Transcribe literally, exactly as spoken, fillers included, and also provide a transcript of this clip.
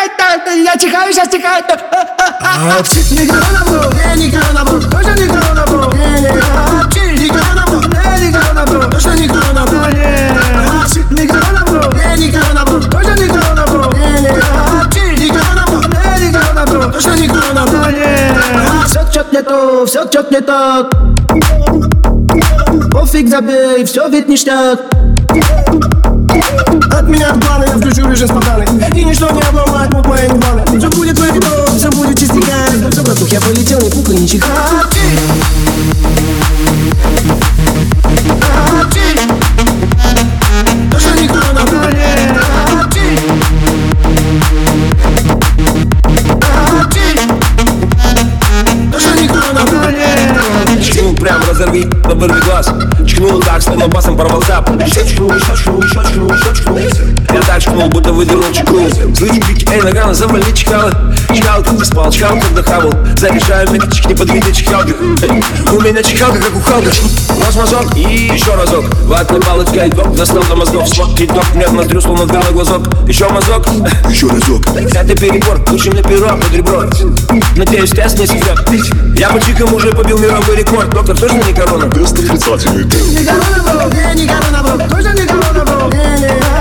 Я чихаю, сейчас чихаю. Не коронавирус, не не коронавирус, точно не коронавирус, не не не коронавирус, не не коронавирус, точно не коронавирус, не коронавирус, не не коронавирус, точно не коронавирус, не не коронавирус, не коронавирус, точно не коронавирус. Все чё-то не то, все чё-то не так. Пофиг, забей, все ведь ништяк. От меня планы, я включу режим спокойный. И ничто не обломает мут моей планы. Все будет твоим видом, все будет частиками. Все в воздух, я полетел, не пукай, не чихай. Точно никто на плане. Точно никто на плане. Чкнул прям разорви, но вырви глаз. Чкнул так, словно басом порвал зап. Еще чкнул, еще чкнул, еще чкнул, еще чкнул. Я так чкнул, будто выдернул чеку. Слышу крики, эй, ногана, завали чкала. Чкал, когда спал, чкал, когда хавал. Заряжаю меточек, не подведи чкалки. У меня чкалка, как у Халка. Нос мазок и еще разок. Ватной палочкой док, достал до мозгов. Сладкий док, нервно трю, словно белый глазок. Еще мазок, еще разок. Это перебор, лучше мне перо под ребро. Надеюсь, тест не секрет. Я по чикам уже побил мировой рекорд. Доктор, точно не корона? Тест отрицательный. Не коронавирус, не не коронавирус, точно не коронавирус, не не